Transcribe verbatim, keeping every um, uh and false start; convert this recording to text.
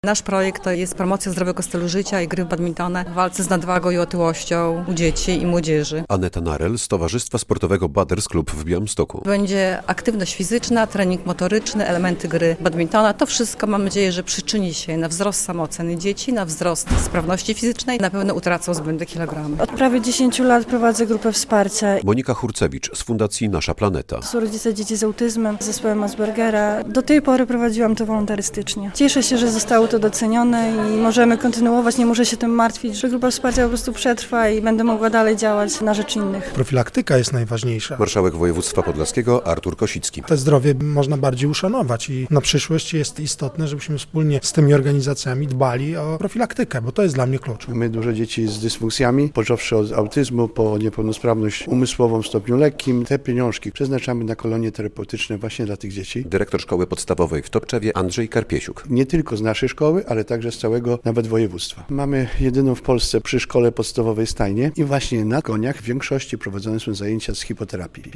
Nasz projekt to jest promocja zdrowego stylu życia i gry w badmintona w walce z nadwagą i otyłością u dzieci i młodzieży. Aneta Narel z Towarzystwa Sportowego Batters Club w Białymstoku. Będzie aktywność fizyczna, trening motoryczny, elementy gry badmintona. To wszystko mam nadzieję, że przyczyni się na wzrost samooceny dzieci, na wzrost sprawności fizycznej. Na pewno utracą zbędne kilogramy. Od prawie dziesięciu lat prowadzę grupę wsparcia. Monika Hurcewicz z Fundacji Nasza Planeta. Są rodzice dzieci z autyzmem, z zespołem Aspergera. Do tej pory prowadziłam to wolontarystycznie. Cieszę się, że zostało to docenione i możemy kontynuować, nie muszę się tym martwić, że grupa wsparcia po prostu przetrwa i będę mogła dalej działać na rzecz innych. Profilaktyka jest najważniejsza. Marszałek województwa podlaskiego Artur Kosicki. To zdrowie można bardziej uszanować i na przyszłość jest istotne, żebyśmy wspólnie z tymi organizacjami dbali o profilaktykę, bo to jest dla mnie klucz. My dużo dzieci z dysfunkcjami, począwszy od autyzmu po niepełnosprawność umysłową w stopniu lekkim, te pieniążki przeznaczamy na kolonie terapeutyczne właśnie dla tych dzieci. Dyrektor szkoły podstawowej w Topczewie Andrzej Karpiesiuk. Nie tylko z naszej szkoły, ale także z całego nawet województwa. Mamy jedyną w Polsce przy szkole podstawowej stajnię i właśnie na koniach w większości prowadzone są zajęcia z hipoterapii.